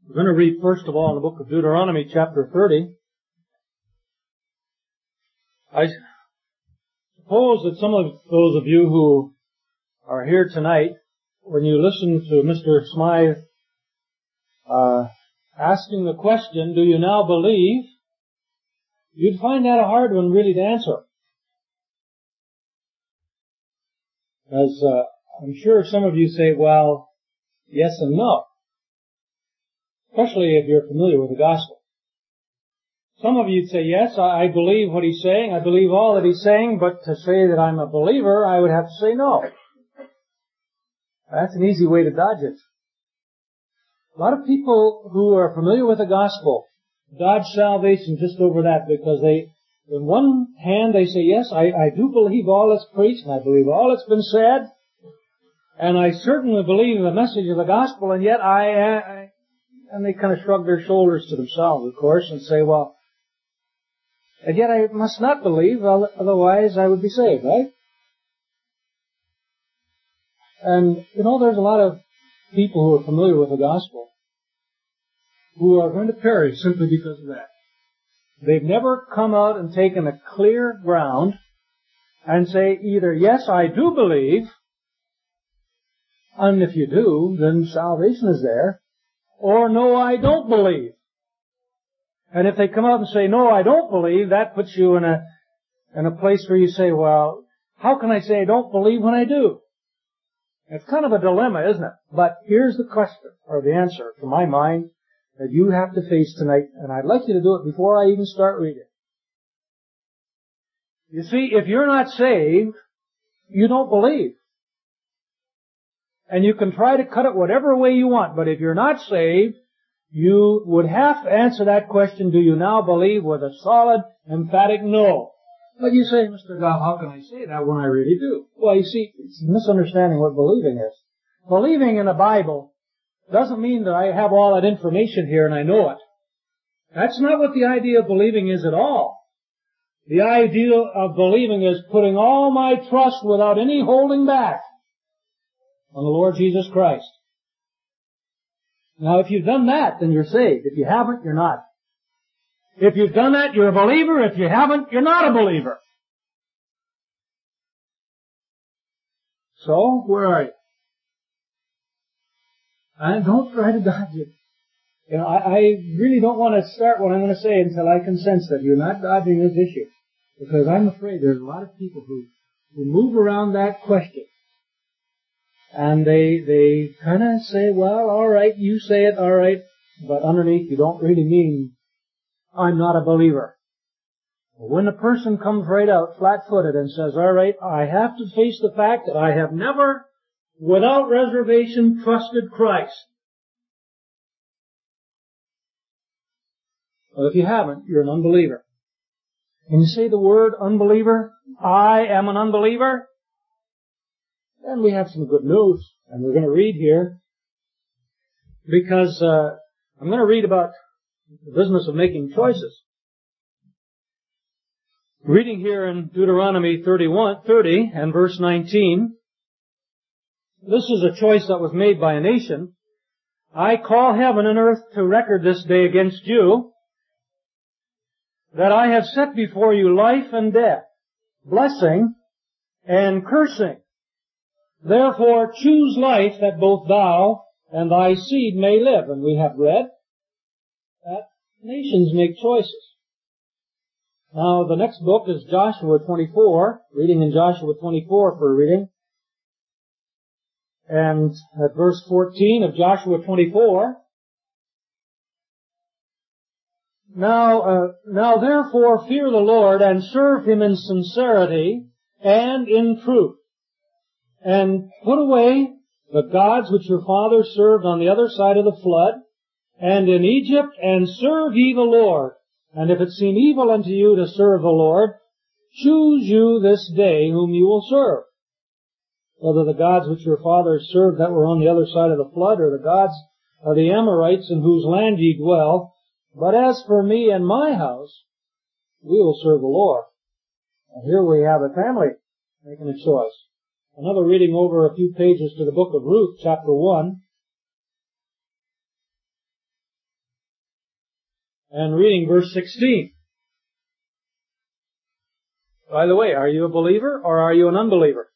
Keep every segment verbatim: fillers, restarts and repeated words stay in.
We're going to read first of all in the book of Deuteronomy chapter thirty. I suppose that some of those of you who are here tonight, when you listen to Mister Smythe uh, asking the question, do you now believe? You'd find that a hard one really to answer. As uh, I'm sure some of you say, well, yes and no. Especially if you're familiar with the gospel. Some of you'd say, yes, I believe what he's saying, I believe all that he's saying, but to say that I'm a believer, I would have to say no. That's an easy way to dodge it. A lot of people who are familiar with the gospel dodge salvation just over that because they, in one hand, they say, yes, I, I do believe all that's preached, and I believe all that's been said, and I certainly believe the message of the gospel, and yet I, I and they kind of shrug their shoulders to themselves, of course, and say, well, and yet I must not believe, otherwise I would be saved, right? And, you know, there's a lot of people who are familiar with the gospel who are going to perish simply because of that. They've never come out and taken a clear ground and say either, yes, I do believe, and if you do, then salvation is there, or no, I don't believe. And if they come out and say, no, I don't believe, that puts you in a in a place where you say, well, how can I say I don't believe when I do? It's kind of a dilemma, isn't it? But here's the question, or the answer, to my mind, that you have to face tonight, and I'd like you to do it before I even start reading. You see, if you're not saved, you don't believe. And you can try to cut it whatever way you want, but if you're not saved, you would have to answer that question, do you now believe, with a solid, emphatic no. But you say, Mister Goff, how can I say that when I really do? Well, you see, it's misunderstanding what believing is. Believing in the Bible doesn't mean that I have all that information here and I know it. That's not what the idea of believing is at all. The idea of believing is putting all my trust without any holding back on the Lord Jesus Christ. Now, if you've done that, then you're saved. If you haven't, you're not. If you've done that, you're a believer. If you haven't, you're not a believer. So, where are you? And don't try to dodge it. You know, I, I really don't want to start what I'm going to say until I can sense that you're not dodging this issue. Because I'm afraid there's a lot of people who, who move around that question. And they, they kind of say, well, all right, you say it, all right, but underneath you don't really mean, I'm not a believer. When a person comes right out flat-footed and says, all right, I have to face the fact that I have never, without reservation, trusted Christ. Well, if you haven't, you're an unbeliever. Can you say the word unbeliever? I am an unbeliever. And we have some good news, and we're going to read here, because uh, I'm going to read about the business of making choices. Reading here in Deuteronomy thirty-one, thirty and verse nineteen, this is a choice that was made by a nation. I call heaven and earth to record this day against you, that I have set before you life and death, blessing and cursing. Therefore choose life that both thou and thy seed may live. And we have read that nations make choices. Now the next book is Joshua twenty-four, reading in Joshua twenty-four for reading. And at verse fourteen of Joshua twenty-four, Now, uh, now therefore fear the Lord and serve Him in sincerity and in truth. And put away the gods which your fathers served on the other side of the flood, and in Egypt, and serve ye the Lord. And if it seem evil unto you to serve the Lord, choose you this day whom you will serve. Whether the gods which your fathers served that were on the other side of the flood, or the gods of the Amorites in whose land ye dwell. But as for me and my house, we will serve the Lord. And here we have a family making a choice. Another reading over a few pages to the book of Ruth, chapter one. and reading verse sixteen. By the way, are you a believer or are you an unbeliever?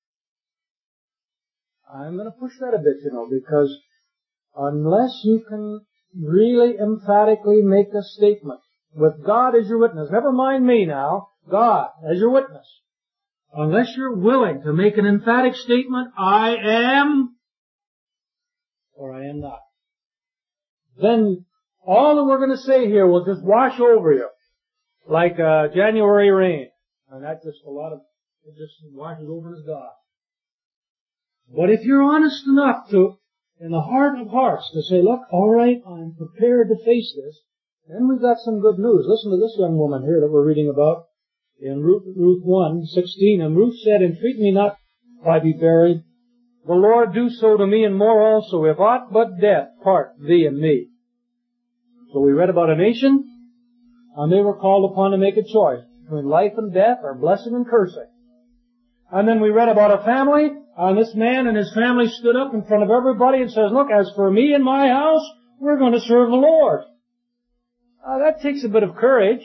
I'm going to push that a bit, you know, because unless you can really emphatically make a statement with God as your witness, never mind me now, God as your witness, unless you're willing to make an emphatic statement, I am or I am not, then all that we're going to say here will just wash over you like uh, January rain. And that's just a lot of, it just washes over as God. But if you're honest enough to, in the heart of hearts, to say, look, all right, I'm prepared to face this, then we've got some good news. Listen to this young woman here that we're reading about in Ruth, Ruth one sixteen. And Ruth said, entreat me not if I be buried. The Lord do so to me and more also, if aught but death part thee and me. So we read about a nation, and they were called upon to make a choice between life and death or blessing and cursing. And then we read about a family, and this man and his family stood up in front of everybody and says, look, as for me and my house, we're going to serve the Lord. Uh, that takes a bit of courage.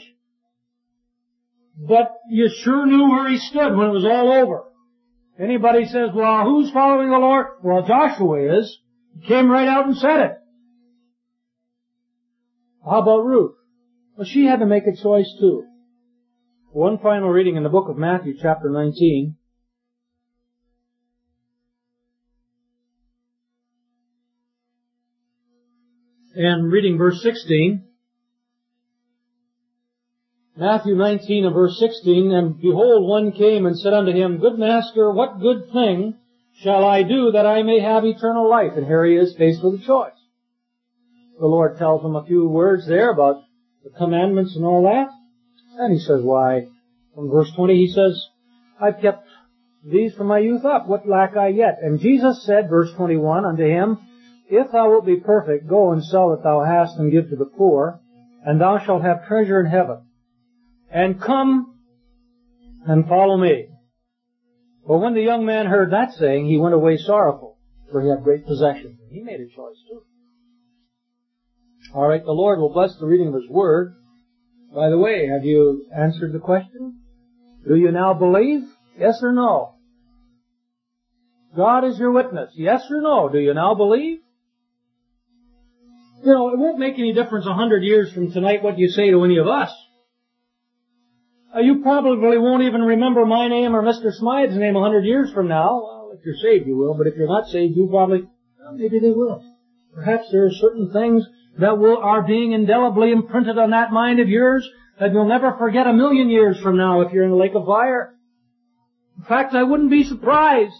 But you sure knew where he stood when it was all over. Anybody says, well, who's following the Lord? Well, Joshua is. He came right out and said it. How about Ruth? Well, she had to make a choice too. One final reading in the book of Matthew, chapter nineteen. And reading verse sixteen. Matthew nineteen and verse sixteen. And behold, one came and said unto him, Good master, what good thing shall I do that I may have eternal life? And here he is faced with a choice. The Lord tells him a few words there about the commandments and all that. And he says, why, from verse twenty he says, I've kept these from my youth up. What lack I yet? And Jesus said, verse twenty-one, unto him, If thou wilt be perfect, go and sell that thou hast and give to the poor, and thou shalt have treasure in heaven. And come and follow me. But when the young man heard that saying, he went away sorrowful, for he had great possessions. He made a choice too. All right, the Lord will bless the reading of His Word. By the way, have you answered the question? Do you now believe? Yes or no? God is your witness. Yes or no? Do you now believe? You know, it won't make any difference a hundred years from tonight what you say to any of us. Uh, you probably won't even remember my name or Mister Smythe's name a hundred years from now. Well, if you're saved, you will. But if you're not saved, you probably, well, maybe they will. Perhaps there are certain things that will, are being indelibly imprinted on that mind of yours that you'll never forget a million years from now if you're in the lake of fire. In fact, I wouldn't be surprised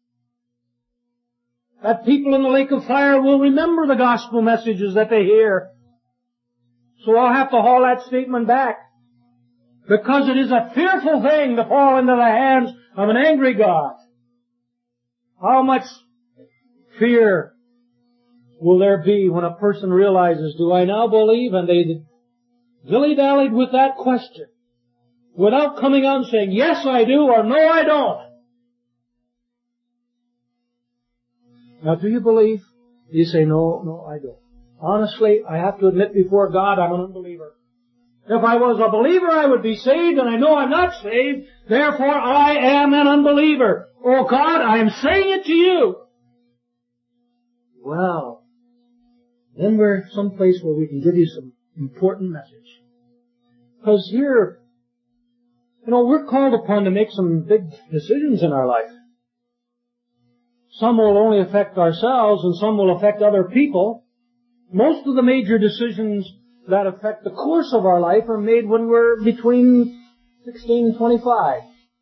that people in the lake of fire will remember the gospel messages that they hear. So I'll have to haul that statement back. Because it is a fearful thing to fall into the hands of an angry God. How much fear will there be when a person realizes, do I now believe? And they dilly-dallied with that question without coming out and saying, yes, I do, or no, I don't. Now, do you believe? You say, no, no, I don't. Honestly, I have to admit before God, I'm an unbeliever. If I was a believer, I would be saved, and I know I'm not saved. Therefore, I am an unbeliever. Oh, God, I am saying it to you. Well, then we're someplace where we can give you some important message. Because here, you know, we're called upon to make some big decisions in our life. Some will only affect ourselves, and some will affect other people. Most of the major decisions that affect the course of our life are made when we're between sixteen and twenty-five.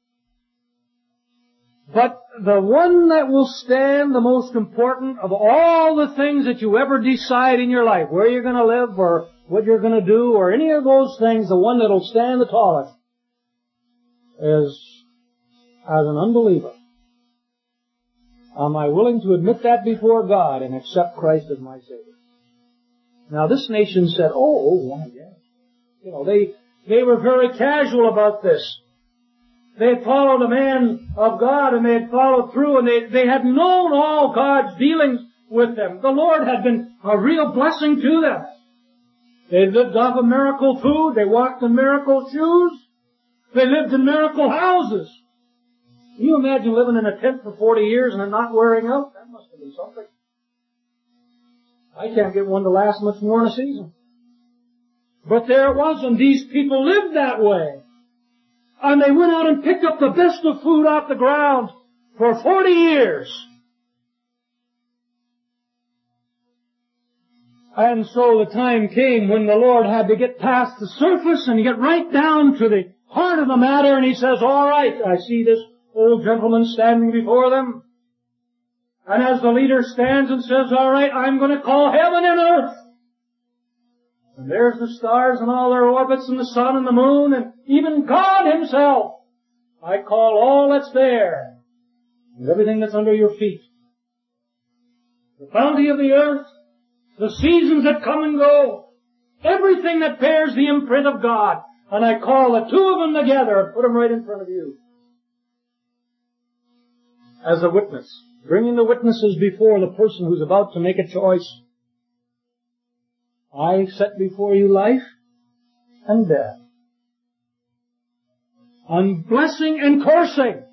But the one that will stand the most important of all the things that you ever decide in your life, where you're going to live or what you're going to do or any of those things, the one that will stand the tallest is, as an unbeliever, am I willing to admit that before God and accept Christ as my Savior? Now, this nation said, oh, oh, well, yes. You know, they, they were very casual about this. They had followed a man of God, and they had followed through, and they, they had known all God's dealings with them. The Lord had been a real blessing to them. They lived off of miracle food. They walked in miracle shoes. They lived in miracle houses. Can you imagine living in a tent for forty years and it not wearing out? That must have been something. I can't get one to last much more than a season. But there it was, and these people lived that way. And they went out and picked up the best of food off the ground for forty years. And so the time came when the Lord had to get past the surface and get right down to the heart of the matter, and He says, all right, I see this old gentleman standing before them. And as the leader stands and says, all right, I'm going to call heaven and earth. And there's the stars and all their orbits and the sun and the moon and even God Himself. I call all that's there and everything that's under your feet. The bounty of the earth, the seasons that come and go, everything that bears the imprint of God. And I call the two of them together and put them right in front of you. As a witness, bringing the witnesses before the person who's about to make a choice. I set before you life and death, and blessing and cursing.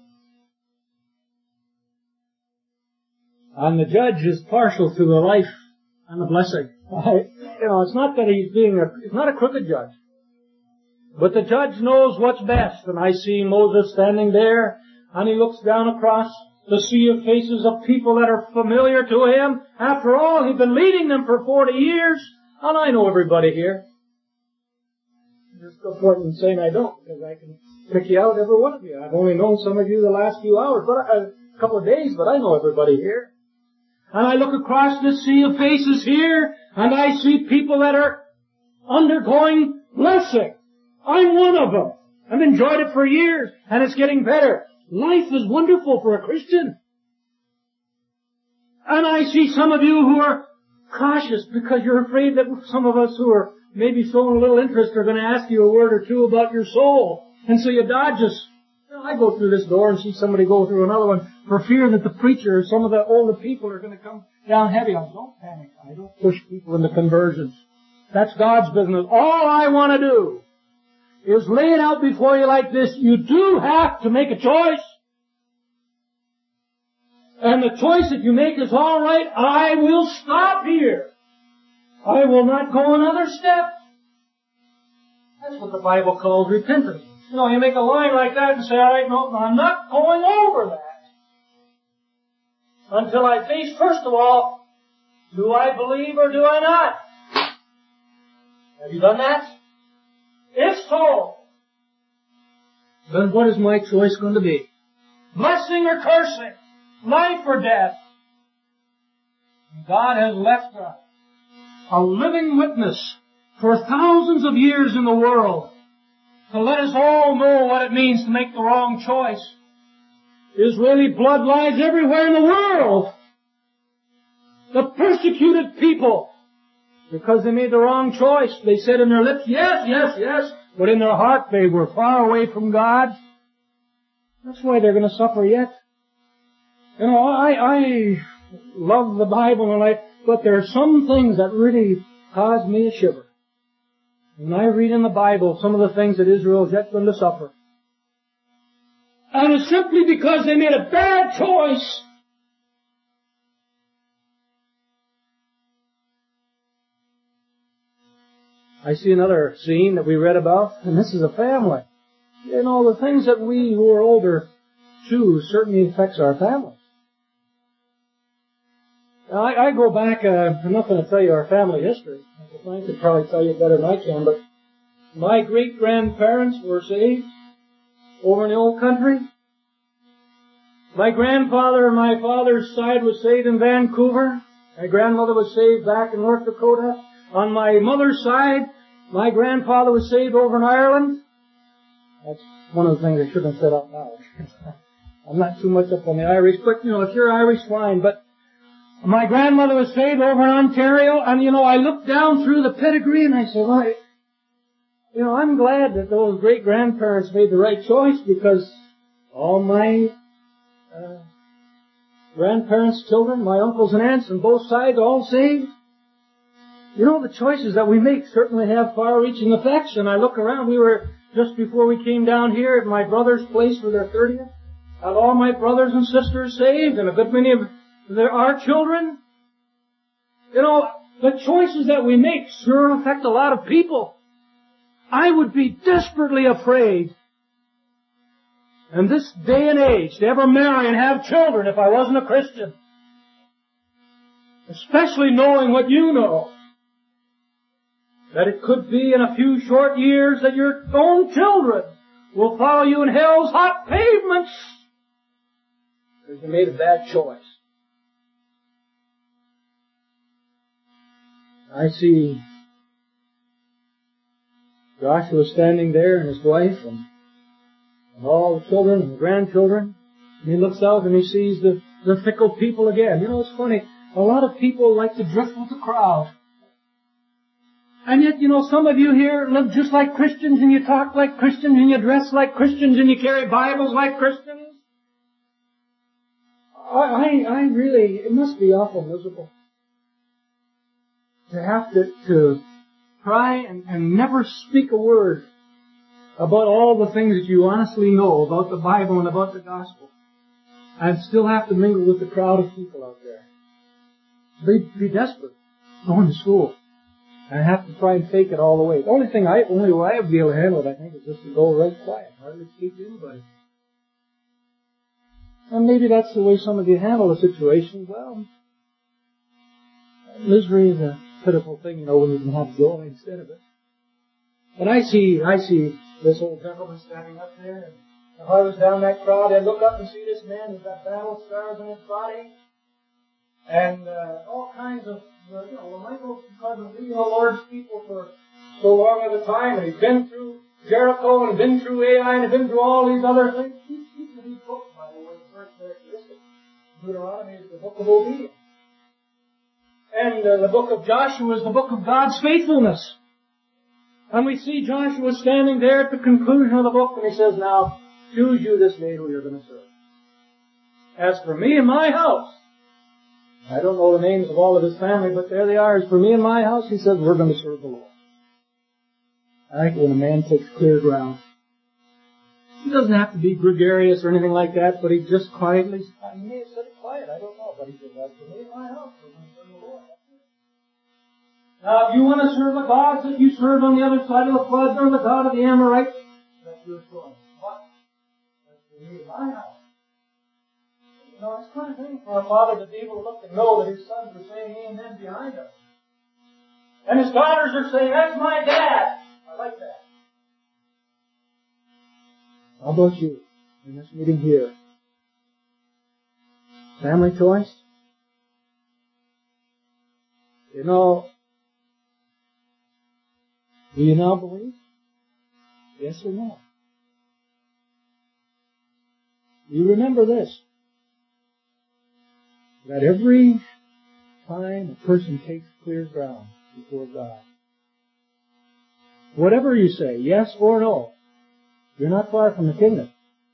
And the judge is partial to the life and the blessing. I, you know, it's not that he's being a, it's not a crooked judge. But the judge knows what's best. And I see Moses standing there, and he looks down across the sea of faces of people that are familiar to him. After all, he's been leading them for forty years. And I know everybody here. There's no point in saying I don't, because I can pick you out, every one of you. I've only known some of you the last few hours, but a couple of days, but I know everybody here. And I look across this sea of faces here, and I see people that are undergoing blessing. I'm one of them. I've enjoyed it for years, and it's getting better. Life is wonderful for a Christian. And I see some of you who are cautious because you're afraid that some of us who are maybe showing a little interest are going to ask you a word or two about your soul. And so you dodge us. You know, I go through this door and see somebody go through another one for fear that the preacher or some of the older people are going to come down heavy on. Don't panic. I don't push people into conversions. That's God's business. All I want to do is lay it out before you like this. You do have to make a choice. And the choice that you make is, all right, I will stop here. I will not go another step. That's what the Bible calls repentance. You know, you make a line like that and say, all right, no, I'm not going over that. Until I face, first of all, do I believe or do I not? Have you done that? If so, then what is my choice going to be? Blessing or cursing? Life or death? God has left a, a living witness for thousands of years in the world to let us all know what it means to make the wrong choice. Israeli blood lies everywhere in the world. The persecuted people, because they made the wrong choice, they said in their lips, yes, yes, yes, but in their heart they were far away from God. That's why they're going to suffer yet. You know, I, I love the Bible, and I, but there are some things that really cause me a shiver. When I read in the Bible some of the things that Israel is yet going to suffer. And it's simply because they made a bad choice. I see another scene that we read about, and this is a family. You know, the things that we who are older choose certainly affects our family. Now, I, I go back, uh, I'm not going to tell you our family history. Uncle Frank could probably tell you better than I can, but my great-grandparents were saved over in the old country. My grandfather on my father's side was saved in Vancouver. My grandmother was saved back in North Dakota. On my mother's side, my grandfather was saved over in Ireland. That's one of the things I shouldn't have said out loud. I'm not too much up on the Irish, but, you know, if you're Irish, fine. But my grandmother was saved over in Ontario, and, you know, I looked down through the pedigree, and I said, well, I, you know, I'm glad that those great-grandparents made the right choice, because all my uh, grandparents' children, my uncles and aunts on both sides, all saved. You know, the choices that we make certainly have far-reaching effects. And I look around, we were, just before we came down here, at my brother's place for their thirtieth. Have all my brothers and sisters saved, and a good many of there are children. You know, the choices that we make sure affect a lot of people. I would be desperately afraid in this day and age to ever marry and have children if I wasn't a Christian. Especially knowing what you know. That it could be in a few short years that your own children will follow you in hell's hot pavements because you made a bad choice. I see Joshua standing there and his wife and, and all the children and the grandchildren. And he looks out and he sees the, the fickle people again. You know, it's funny. A lot of people like to drift with the crowd. And yet, you know, some of you here live just like Christians and you talk like Christians and you dress like Christians and you carry Bibles like Christians. I, I, I really, it must be awful miserable to have to, to try and, and never speak a word about all the things that you honestly know about the Bible and about the gospel, and still have to mingle with the crowd of people out there. Be, be desperate going to school and have to try and fake it all the way. The only thing I, only way I would be able to handle it, I think, is just to go right quiet, hardly speak to anybody. And maybe that's the way some of you handle the situation. Well, misery is a pitiful thing, you know, when you can have joy instead of it. And I see, I see this old gentleman standing up there, and if I was down that crowd, I'd look up and see this man who's got battle scars on his body, and uh, all kinds of, uh, you know, Michael, because of leading the Lord's people for so long at a time, and he's been through Jericho, and been through Ai, and been through all these other things. Each of these books, by the way, first characteristic. Deuteronomy is the book of obedience. And uh, the book of Joshua is the book of God's faithfulness. And we see Joshua standing there at the conclusion of the book, and he says, now, choose you this day who you're going to serve. As for me and my house, I don't know the names of all of his family, but there they are. As for me and my house, he says, we're going to serve the Lord. I think when a man takes clear ground, he doesn't have to be gregarious or anything like that, but he just quietly, he may have said it quiet, I don't know, but he says, as for me and my house, we're going to serve the Lord. Now, if you want to serve the gods that you serve on the other side of the flood, or the God of the Amorites, that's your choice. But, as for me and my house, you know, it's a good thing for a father to be able to look and know that his sons are saying amen behind him. And his daughters are saying, that's my dad. I like that. How about you in this meeting here? Family choice? You know, do you now believe? Yes or no? You remember this, that every time a person takes clear ground before God, whatever you say, yes or no, you're not far from the kingdom.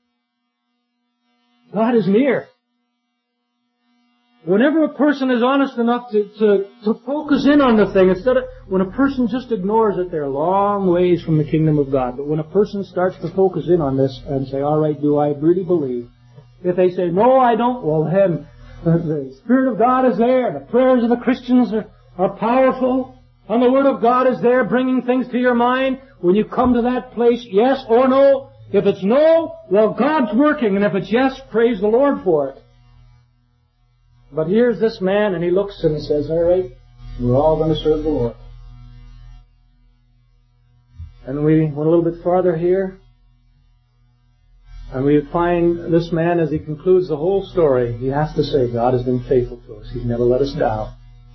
God is near. Whenever a person is honest enough to, to, to focus in on the thing, instead of, when a person just ignores it, they're a long ways from the kingdom of God. But when a person starts to focus in on this and say, all right, do I really believe? If they say, no, I don't, well then, the Spirit of God is there, the prayers of the Christians are, are powerful, and the Word of God is there bringing things to your mind. When you come to that place, yes or no. If it's no, well, God's working, and if it's yes, praise the Lord for it. But here's this man, and he looks and he says, all right, we're all going to serve the Lord. And we went a little bit farther here, and we find this man, as he concludes the whole story, he has to say, God has been faithful to us. He's never let us down.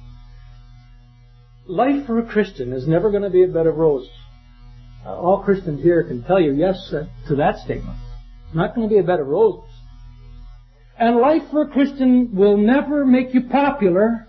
Life for a Christian is never going to be a bed of roses. Uh, all Christians here can tell you yes uh, to that statement. It's not going to be a bed of roses. And life for a Christian will never make you popular,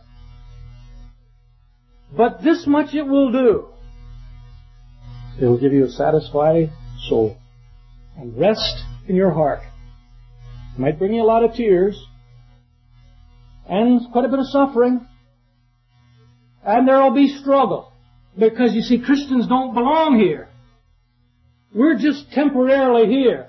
but this much it will do. It will give you a satisfied soul and rest in your heart. It might bring you a lot of tears and quite a bit of suffering. And there will be struggle. Because, you see, Christians don't belong here. We're just temporarily here.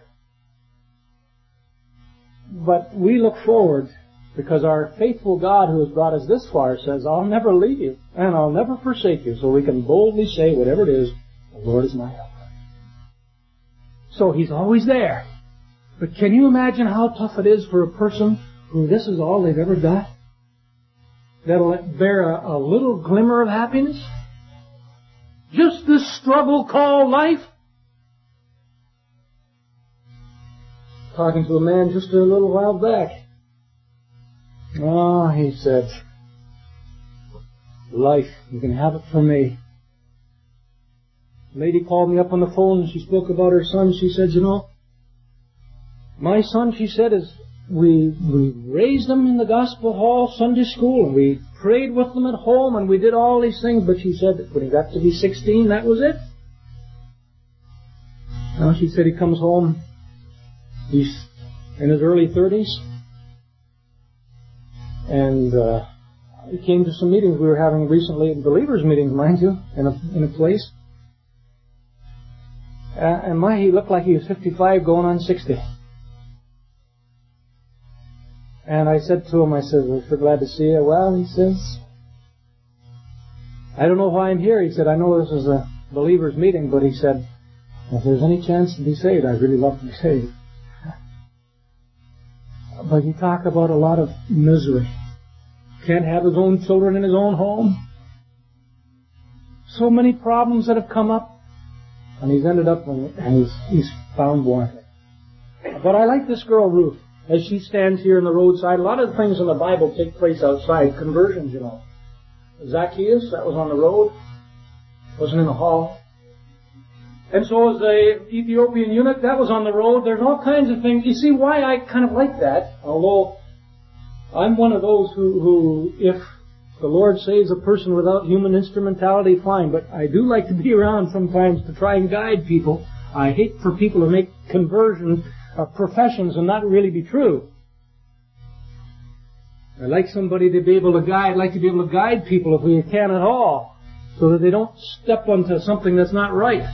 But we look forward, because our faithful God who has brought us this far says, I'll never leave you, and I'll never forsake you. So we can boldly say, whatever it is, the Lord is my helper. So He's always there. But can you imagine how tough it is for a person who this is all they've ever got? That'll bear a, a little glimmer of happiness? Just this struggle called life? Talking to a man just a little while back. Oh, he said, life, you can have it from me. A lady called me up on the phone and she spoke about her son. She said, you know, my son, she said, is we we raised him in the gospel hall Sunday school, and we prayed with them at home, and we did all these things, but she said that when he got to be sixteen, that was it. Now she said he comes home, he's in his early thirties, and uh, he came to some meetings we were having recently, believers meetings, mind you, in a, in a place. Uh, and my, he looked like he was fifty-five going on sixty. And I said to him, I said, we're so glad to see you. Well, he says, I don't know why I'm here. He said, I know this is a believers meeting, but he said, if there's any chance to be saved, I'd really love to be saved. But he talked about a lot of misery. Can't have his own children in his own home. So many problems that have come up. And he's ended up, and he's, he's found wanting. But I like this girl, Ruth. As she stands here in the roadside, a lot of the things in the Bible take place outside. Conversions, you know. Zacchaeus, that was on the road. Wasn't in the hall. And so was the Ethiopian eunuch, that was on the road. There's all kinds of things. You see why I kind of like that? Although I'm one of those who, who if the Lord saves a person without human instrumentality, fine. But I do like to be around sometimes to try and guide people. I hate for people to make conversions Uh, professions and not really be true. I like somebody to be able to guide, like to be able to guide people if we can at all, so that they don't step onto something that's not right.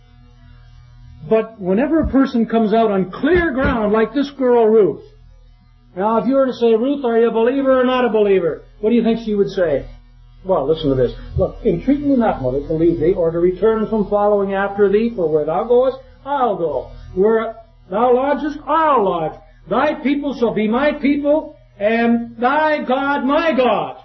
But whenever a person comes out on clear ground, like this girl Ruth, now if you were to say, Ruth, are you a believer or not a believer? What do you think she would say? Well, listen to this. Look, entreat me not, mother, to leave thee, or to return from following after thee, for where thou goest, I'll go. Where thou lodgest, I'll lodge. Thy people shall be my people, and thy God my God.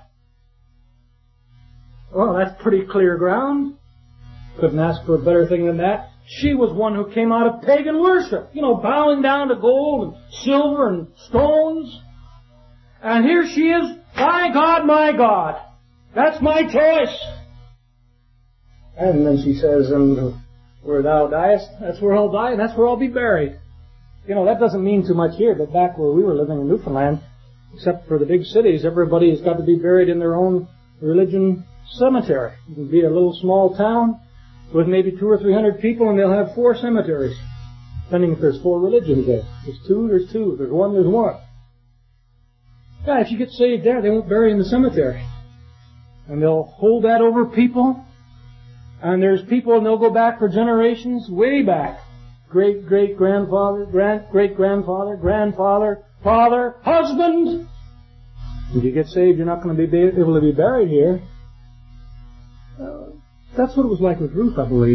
Well, that's pretty clear ground. Couldn't ask for a better thing than that. She was one who came out of pagan worship, you know, bowing down to gold and silver and stones. And here she is, thy God my God. That's my choice. And then she says, and where thou diest, that's where I'll die, and that's where I'll be buried. You know, that doesn't mean too much here, but back where we were living in Newfoundland, except for the big cities, everybody has got to be buried in their own religion cemetery. It can be a little small town with maybe two or three hundred people, and they'll have four cemeteries, depending if there's four religions there. If there's two, there's two. If there's one, there's one. Yeah, if you get saved there, they won't bury you in the cemetery. And they'll hold that over people, and there's people, and they'll go back for generations, way back. Great, great grandfather, grand, great grandfather, grandfather, father, husband. If you get saved, you're not going to be able to be buried here. Uh, that's what it was like with Ruth, I believe.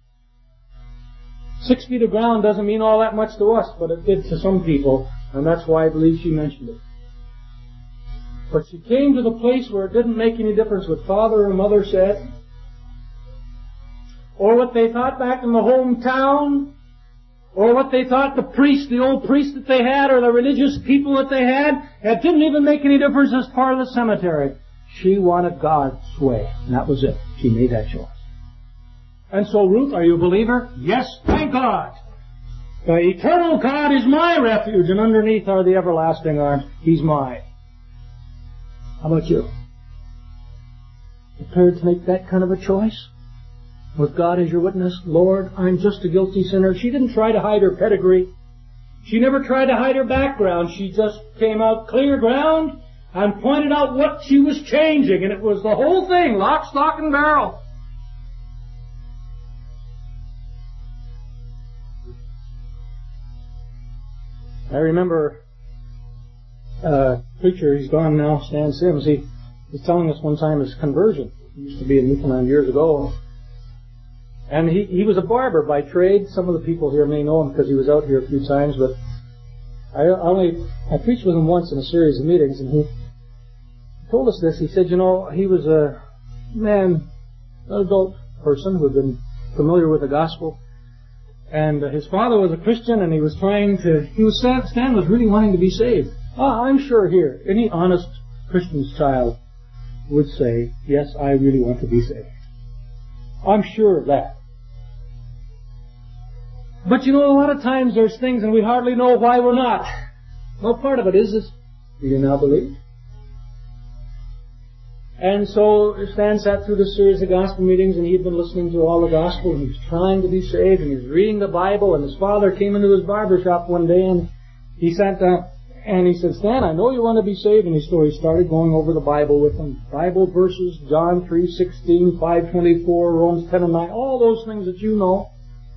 Six feet of ground doesn't mean all that much to us, but it did to some people, and that's why I believe she mentioned it. But she came to the place where it didn't make any difference what father or mother said, or what they thought back in the hometown, or what they thought the priest, the old priest that they had, or the religious people that they had. It didn't even make any difference as part of the cemetery. She wanted God's way, and that was it. She made that choice. And so, Ruth, are you a believer? Yes, thank God. The eternal God is my refuge, and underneath are the everlasting arms. He's mine. How about you? Prepared to make that kind of a choice? With God as your witness, Lord, I'm just a guilty sinner. She didn't try to hide her pedigree. She never tried to hide her background. She just came out clear ground. and pointed out what she was changing, and it was the whole thing, lock, stock, and barrel. I remember a preacher, he's gone now, Stan Sims, he was telling us one time his conversion. He used to be in Newfoundland years ago. And he, he was a barber by trade. Some of the people here may know him because he was out here a few times, but I only, I preached with him once in a series of meetings, and he told us this. He said, you know, he was a man, an adult person who had been familiar with the gospel, and his father was a Christian, and he was trying to, he was, Stan was really wanting to be saved. Ah, I'm sure here, any honest Christian's child would say, yes, I really want to be saved. I'm sure of that. But you know, a lot of times there's things and we hardly know why we're not. Well, part of it is this, do you now believe? And so Stan sat through this series of gospel meetings, and he had been listening to all the gospel, and he was trying to be saved, and he was reading the Bible, and his father came into his barber shop one day, and he sat down, and he said, Stan, I know you want to be saved, and he started going over the Bible with him. Bible verses, John three sixteen, five twenty-four, Romans ten and nine, all those things that you know.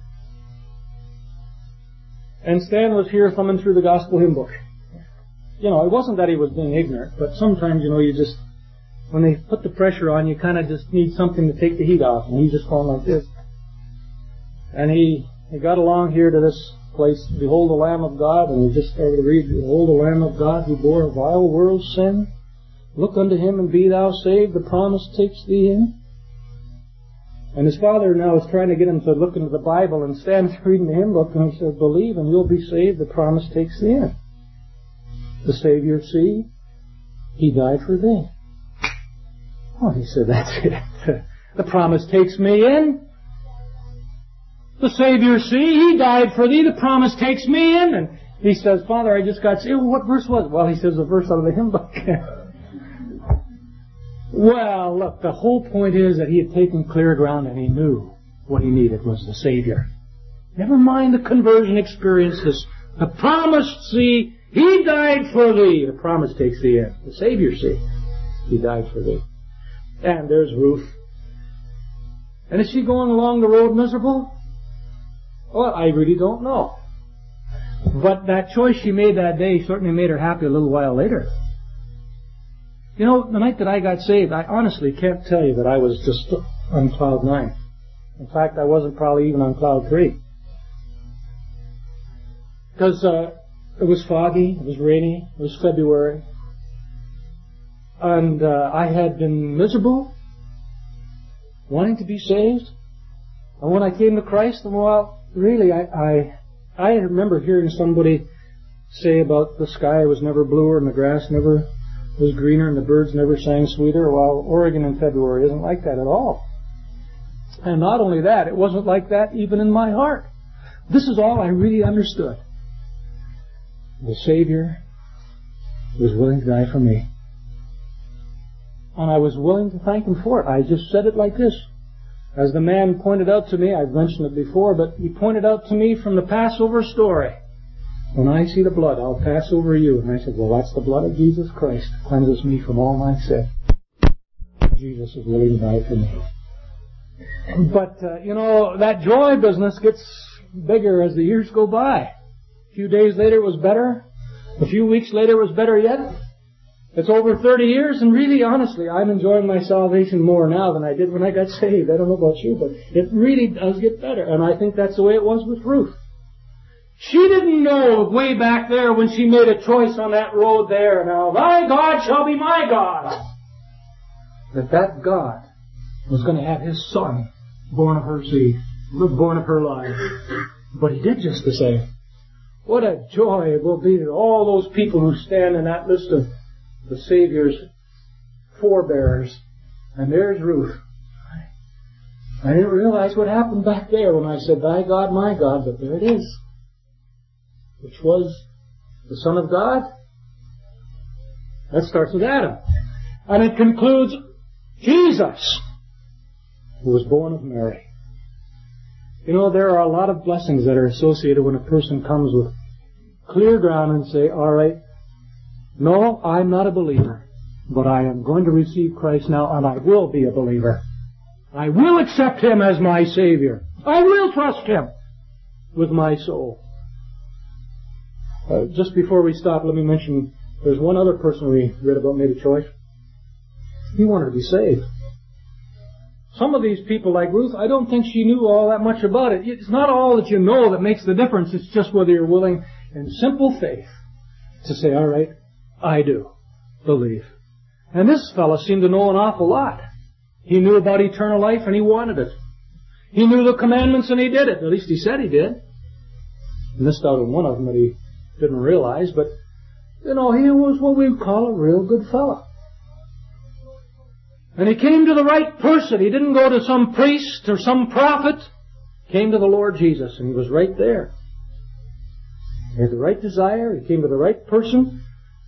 And Stan was here thumbing through the gospel hymn book. You know, it wasn't that he was being ignorant, but sometimes, you know, you just, when they put the pressure on, you kind of just need something to take the heat off. And he's just going like this. And he, he got along here to this place, Behold the Lamb of God, and he just started to read, Behold the Lamb of God who bore a vile world's sin. Look unto him and be thou saved, the promise takes thee in. And his father now is trying to get him to look into the Bible, and Stan's reading the hymn book, and he said, believe and you'll be saved, the promise takes thee in. The Savior, see, he died for thee. Oh, he said, that's it. The promise takes me in. The Savior, see, he died for thee. The promise takes me in. And he says, Father, I just got saved. Well, what verse was it? Well, he says the verse out of the hymn book. Well, look, the whole point is that he had taken clear ground and he knew what he needed was the Savior. Never mind the conversion experiences. The promise, see, he died for thee. The promise takes thee in. The Savior, see, he died for thee. And there's Ruth. And is she going along the road miserable? Well, I really don't know. But that choice she made that day certainly made her happy a little while later. You know, the night that I got saved, I honestly can't tell you that I was just on cloud nine. In fact, I wasn't probably even on cloud three. Because uh, it was foggy, it was rainy, it was February. And uh, I had been miserable, wanting to be saved. And when I came to Christ, well, really, I, I I remember hearing somebody say about the sky was never bluer and the grass never was greener and the birds never sang sweeter. Well, Oregon in February isn't like that at all. And not only that, it wasn't like that even in my heart. This is all I really understood. The Savior was willing to die for me. And I was willing to thank him for it. I just said it like this. As the man pointed out to me, I've mentioned it before, but he pointed out to me from the Passover story. When I see the blood, I'll pass over you. And I said, well, that's the blood of Jesus Christ. Cleanses me from all my sin. Jesus is willing to die for me. But, uh, you know, that joy business gets bigger as the years go by. A few days later it was better. A few weeks later it was better yet. It's over thirty years, and really, honestly, I'm enjoying my salvation more now than I did when I got saved. I don't know about you, but it really does get better. And I think that's the way it was with Ruth. She didn't know way back there when she made a choice on that road there, now, thy God shall be my God, that that God was going to have his son born of her seed, born of her line. But he did just the same. What a joy it will be to all those people who stand in that list of the Savior's forebearers. And there's Ruth. I didn't realize what happened back there when I said, thy God, my God, but there it is. Which was the Son of God. That starts with Adam. And it concludes Jesus, who was born of Mary. You know, there are a lot of blessings that are associated when a person comes with clear ground and say, all right, No, I'm not a believer, but I am going to receive Christ now, and I will be a believer. I will accept Him as my Savior. I will trust Him with my soul. Uh, just before we stop, let me mention there's one other person we read about made a choice. He wanted to be saved. Some of these people, like Ruth, I don't think she knew all that much about it. It's not all that you know that makes the difference. It's just whether you're willing, in simple faith, to say, all right, I do believe. And this fellow seemed to know an awful lot. He knew about eternal life and he wanted it. He knew the commandments and he did it. At least he said he did. He missed out on one of them that he didn't realize, but, you know, he was what we call a real good fellow. And he came to the right person. He didn't go to some priest or some prophet. He came to the Lord Jesus, and he was right there. He had the right desire. He came to the right person.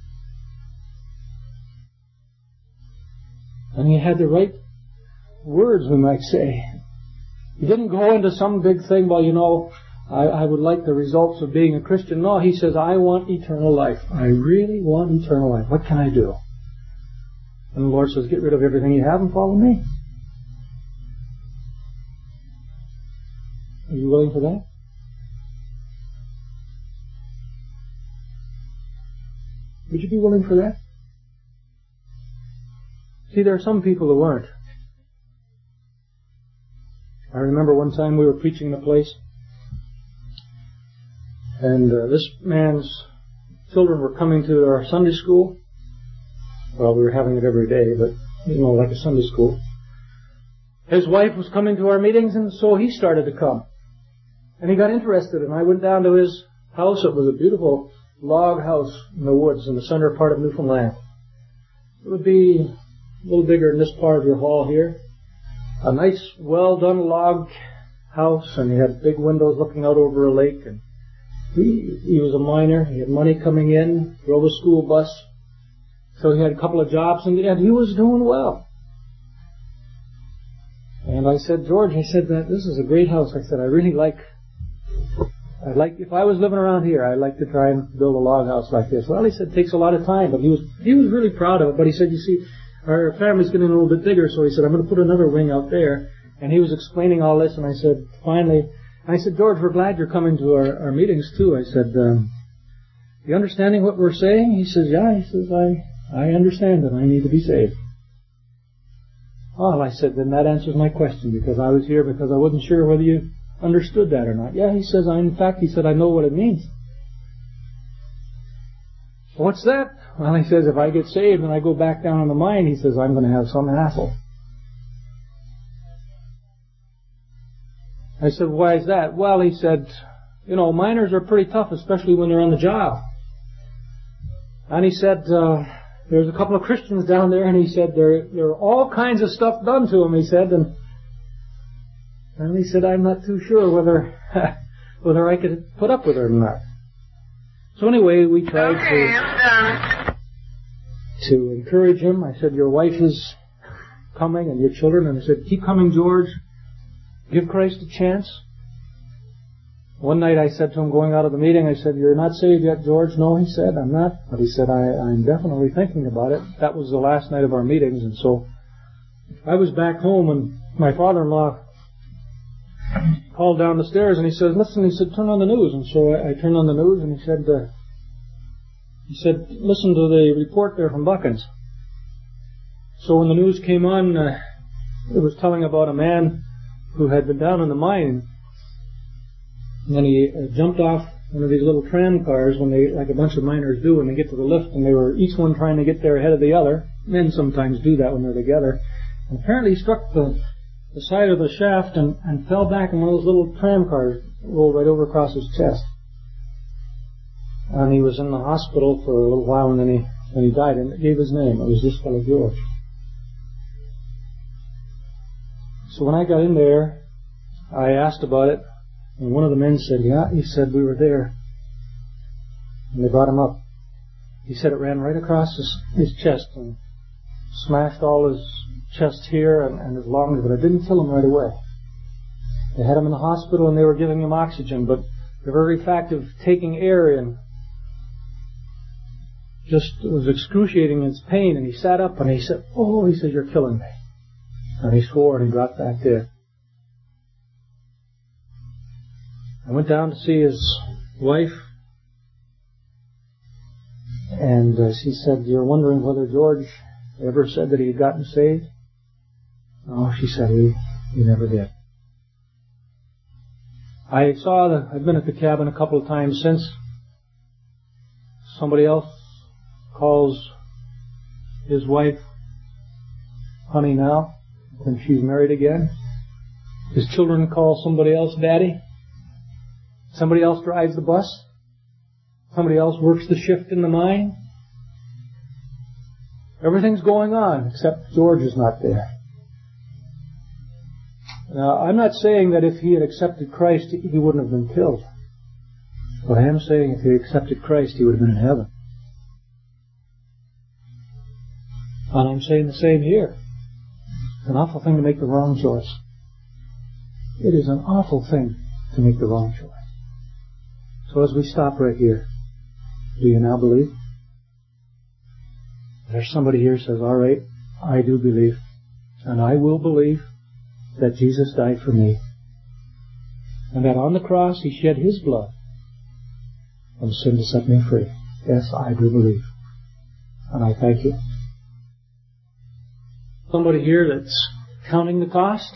And he had the right words, we might say. He didn't go into some big thing, well, you know, I, I would like the results of being a Christian. No, he says, I want eternal life. I really want eternal life. What can I do? And the Lord says, get rid of everything you have and follow me. Are you willing for that? Would you be willing for that? See, there are some people who aren't. I remember one time we were preaching in a place, and uh, this man's children were coming to our Sunday school. Well, we were having it every day, but, you know, like a Sunday school. His wife was coming to our meetings, and so he started to come. And he got interested, and I went down to his house. It was a beautiful log house in the woods in the center part of Newfoundland. It would be a little bigger than this part of your hall here. A nice, well-done log house, and he had big windows looking out over a lake. And he, he was a miner. He had money coming in, drove a school bus. So he had a couple of jobs, and, and he was doing well. And I said, George, I said, that this is a great house. I said, I really like, I'd like, if I was living around here, I'd like to try and build a log house like this. Well, he said, it takes a lot of time, but he was, he was really proud of it. But he said, you see, our family's getting a little bit bigger, so he said, I'm going to put another wing out there. And he was explaining all this, and I said, finally, I said, George, we're glad you're coming to our, our meetings too. I said, um, you understanding what we're saying? He says, yeah. He says, I, I understand that I need to be saved. Well, I said, then that answers my question, because I was here because I wasn't sure whether you understood that or not. Yeah, he says, I, in fact, he said, I know what it means. What's that? Well, he says, if I get saved and I go back down in the mine, he says, I'm going to have some hassle. I said, why is that? Well, he said, you know, miners are pretty tough, especially when they're on the job. And he said, uh, there's a couple of Christians down there, and he said, there, there are all kinds of stuff done to them, he said, and, and he said, I'm not too sure whether, whether I could put up with it or not. So anyway, we tried to, to encourage him. I said, your wife is coming and your children, and I said, keep coming, George. Give Christ a chance. One night I said to him going out of the meeting, I said, you're not saved yet, George? No, he said, I'm not. But he said, I, I'm definitely thinking about it. That was the last night of our meetings, and so I was back home, and my father-in-law called down the stairs, and he said, listen, he said, turn on the news. And so I, I turned on the news, and he said, uh, he said, listen to the report there from Buckins. So when the news came on, uh, it was telling about a man who had been down in the mine. And then he uh, jumped off one of these little tram cars when they, like a bunch of miners do, when they get to the lift, and they were each one trying to get there ahead of the other. Men sometimes do that when they're together. And apparently he struck the, the side of the shaft and, and fell back in one of those little tram cars, rolled right over across his chest. And he was in the hospital for a little while, and then he, then he died, and it gave his name. It was this fellow George. So when I got in there, I asked about it. And one of the men said, yeah, he said, we were there. And they brought him up. He said it ran right across his, his chest and smashed all his chest here and, and his lungs, but it didn't kill him right away. They had him in the hospital and they were giving him oxygen, but the very fact of taking air in just was excruciating his pain, and he sat up and he said, "Oh," he said, "you're killing me." And he swore and he got back there. I went down to see his wife, and uh, she said, "You're wondering whether George ever said that he had gotten saved?" "No," she said, he, he never did. I saw that I've been at the cabin a couple of times since. Somebody else calls his wife honey now, when she's married again. His children call somebody else daddy. Somebody else drives the bus. Somebody else works the shift in the mine. Everything's going on, except George is not there. Now, I'm not saying that if he had accepted Christ, he wouldn't have been killed. But I am saying if he had accepted Christ, he would have been in heaven. And I'm saying the same here. It's an awful thing to make the wrong choice. It is an awful thing to make the wrong choice. So as we stop right here, do you now believe? There's somebody here who says, "All right, I do believe, and I will believe that Jesus died for me, and that on the cross He shed His blood from sin to set me free." Yes, I do believe, and I thank you. Somebody here that's counting the cost?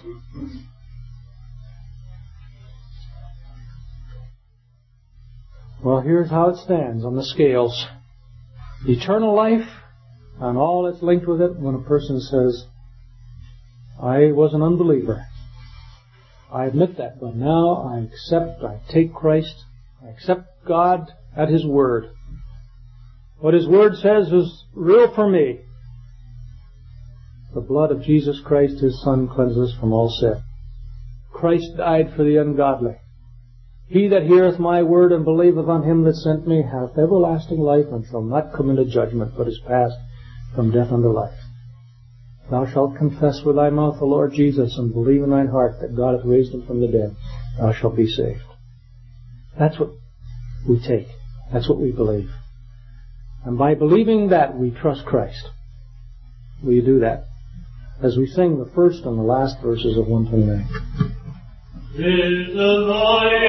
Well, here's how it stands on the scales. Eternal life and all that's linked with it when a person says, "I was an unbeliever. I admit that, but now I accept, I take Christ, I accept God at His Word. What His Word says is real for me. The blood of Jesus Christ, His Son, cleanses us from all sin. Christ died for the ungodly. He that heareth my word and believeth on Him that sent me hath everlasting life and shall not come into judgment, but is passed from death unto life. Thou shalt confess with thy mouth the Lord Jesus and believe in thine heart that God hath raised Him from the dead. Thou shalt be saved." That's what we take. That's what we believe. And by believing that, we trust Christ. Will you do that? As we sing the first and the last verses of one twenty-nine.